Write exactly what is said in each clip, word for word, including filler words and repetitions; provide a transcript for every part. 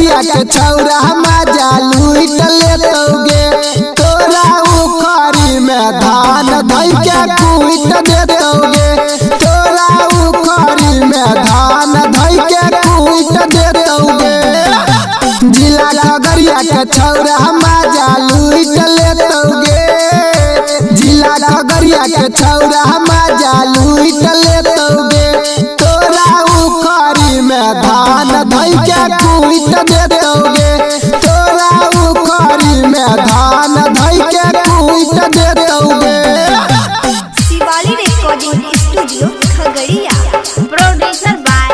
खगड़िया के छौरा मजा लूट लेतोगे। तोरा उखरी में धान धइ के कूट देतोगे। तोरा उखरी में धान धइ के कूट देतोगे। जिला खगड़िया के छौरा मजा लूट लेतोगे। जिला खगड़िया के छौरा मजा लूट लेतोगे। तोरा उखरी में धान धइ के कूट देतोगे। तोरा उखरी में धान धइ के कूट देतोगे। Shivali recording studio Khagaria. Producer by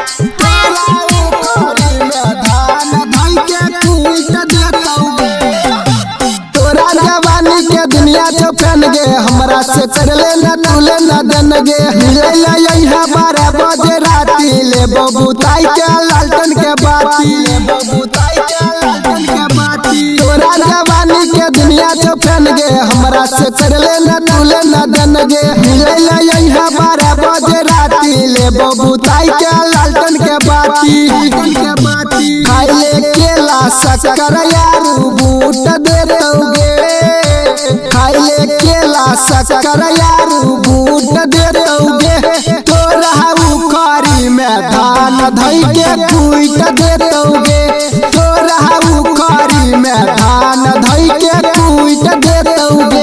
तोरा जवानी के दुनिया चौपन गे। हमरा से करले न तुले न दन गे। मिले यहाँ बारह बजे राती ले बबूताई के लालटन के बाती। ले बबूताई के लालटन के बाती। तोरा जवानी के दुनिया चौपन गे। हमरा से करले न तुले न दन गे। मिले यहाँ बारह बजे राती ले बबूताई के लालटन के बाती। खाइले केला शक्कर यारू बूट देतोगे। खाइले केला शक्कर यारू बूट देतोगे। तोरा उखरी में धान धइ के कूट देतोगे। तोरा उखरी में धान धइ के कूट देतोगे।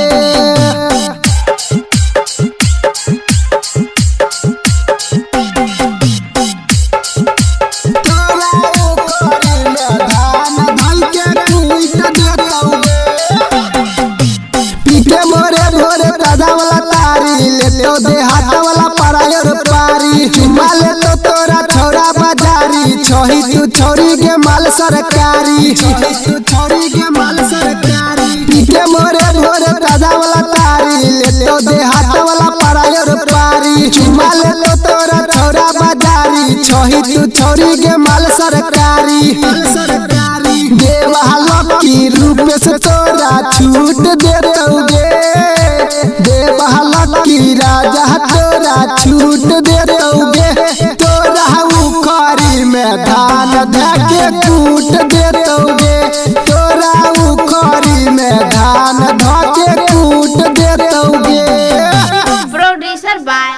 देहात वाला परायर पारी चुमा ले तो तोरा छोरा बाजारी। छोही तू छोरी के माल सरकारी। छोही तू छोरी के माल सरकारी। पीके मोरे भोरे दादा वाला तारी ले तो देहात वाला परायर पारी। चुमा ले तो तोरा छोरा बाजारी। छोही तू छोरी के माल सरकारी। देवा लकी रूप से तोरा छूट देतोगे। देवा लकी राजा तोरा छूट देतोगे। तोरा उखरी में धान धके कूट देतोगे। तोरा उखरी में धान धके कूट देतोगे। Producer by